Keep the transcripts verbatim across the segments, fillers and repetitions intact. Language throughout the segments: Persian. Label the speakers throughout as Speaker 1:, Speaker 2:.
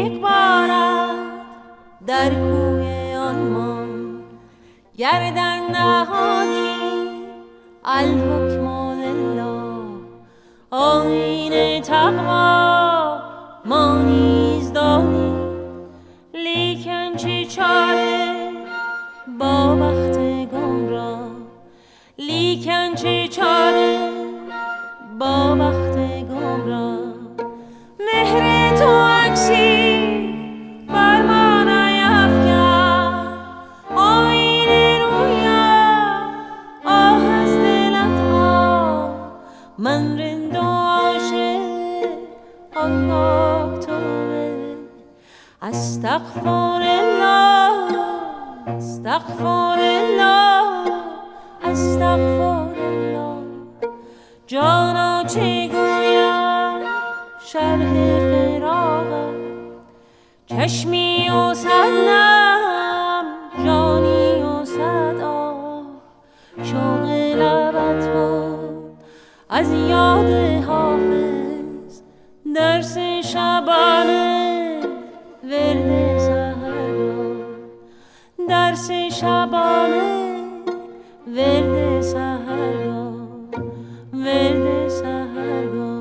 Speaker 1: تیغ بارد در کوی آنمان، گردن نهادی الحکم لله. آیین تقوا ما نیز دانیم، لیکن چه چاره با بخت گمراه، لیکن چه چاره با بخت گمراه. مهر تو عکسی بر ما نیفکن، آیین رویا آه از دلت آه. من رند و عاشق آنگاه توبه، استغفرالله استغفرالله استغفرالله. جانا چه گویم شرح فراقم، چشمی و صد نم جانی و صد آه. شوق لبت بود از یاد حافظ، درس شبانه ورد سحرگاه، درس شبانه ورد سحرگاه، ورد سحرگاه.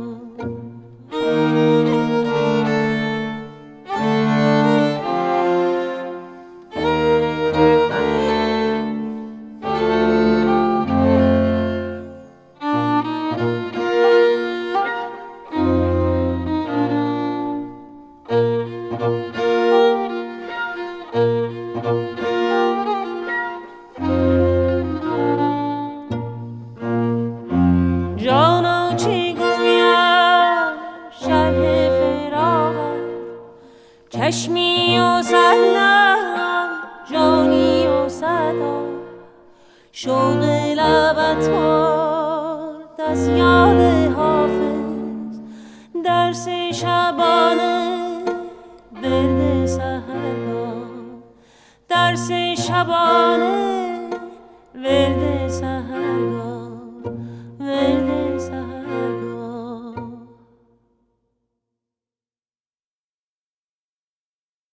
Speaker 1: جانا چه گویم شرح فراقم، چشمی و صد نم جانی و صد آه. شوق لبت برد از یاد حافظ، درس شبانه ورد سحرگاه، درس شبانه